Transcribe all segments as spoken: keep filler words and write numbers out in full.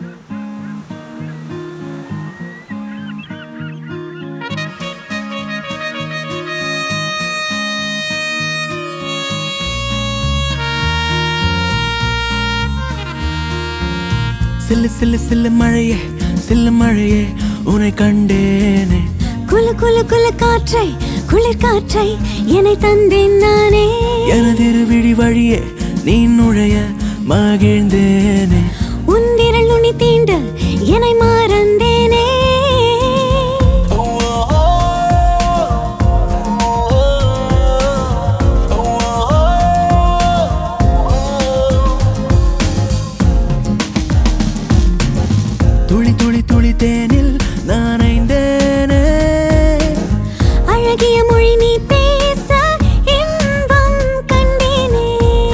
சில்லு சில்லு சில்லு மழையே சில்லு மழையே உன்னை கண்டேனே. குளு குளு குளு காற்றை குளிர் காற்றை என்னை தந்தேன் நானே. எனதிரு விழி வழியே நீ நுழைய மகிழ்ந்தேனே. உன் விரல் நுனி தீண்ட என்னை மறந்தேனே. துளி துளி துளி தேனில் நனைந்தேனே. அழகிய மொழி நீ பேச இன்பம் கண்டேனே.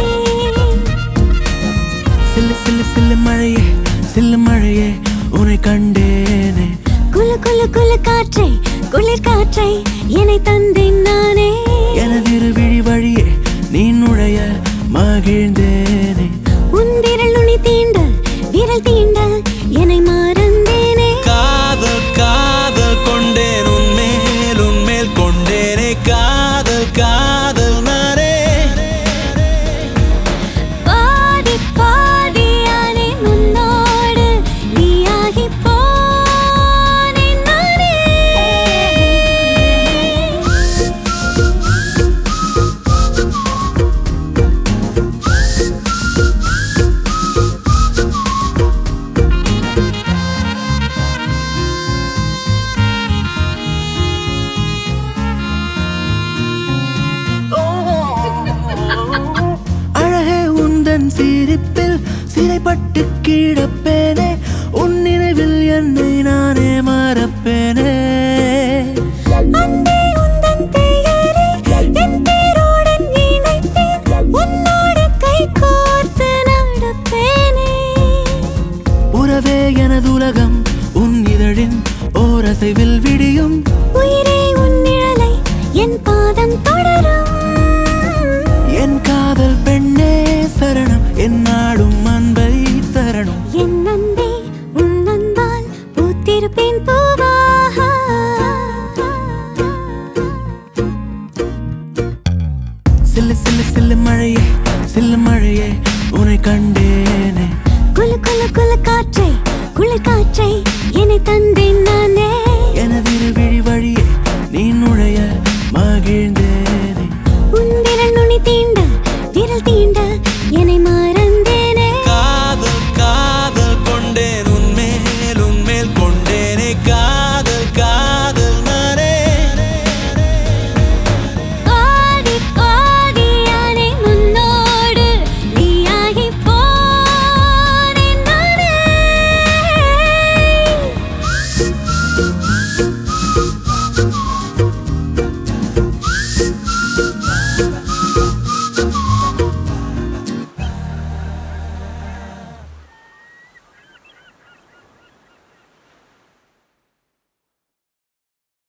சில்லு சில்லு சில்லு மழையே சில்லு மழையே உன்னை கண்டேனே. குளு குளு குளு காற்றை குளிர் காற்றை என்னை தந்தேன் நானே. எனதிரு விழி வழியே நீ நுழைய மகிழ்ந்தேனே. உன் விரல் நுனி தீண்ட விரல் தீண்ட என்னை மறந்தேனே. காதல் காதல் கொண்டேன் உன்மேல் உன்மேல் கொண்டேனே. காதல் காதல் நானே. பாதி பாதியானே உன்னோடு நீயாகி போனேன் நானே. அழகே உந்தன் சிரிப்பில் சிறைப்பட்டு கிடப்பேனே. உன் நினைவில் என்னை நானே மறப்பேனே. அன்பே உந்தன் பெயரை என் பேருடன் இணைத்தேன். உன்னோடு கை கோர்த்து நடப்பேனே. உறவே எனது உலகம் உன் இதழின் ஓரசைவில் விடியும். உயிரே உன் நிழலை என் பாதம் தொடரும். என் காதல் பெண்ணே சரணம் என் நாடும் அன்பை தரணும். என் அன்பே உன் அன்பால் பூத்திருப்பேன் பூவாக. சில்லு சில்லு சில்லு மழையே சில்லு மழையே உன்னை கண்டேனே. குளு குளு குளு காற்றை குளிர் காற்றை என்னை தந்தேன் நானே.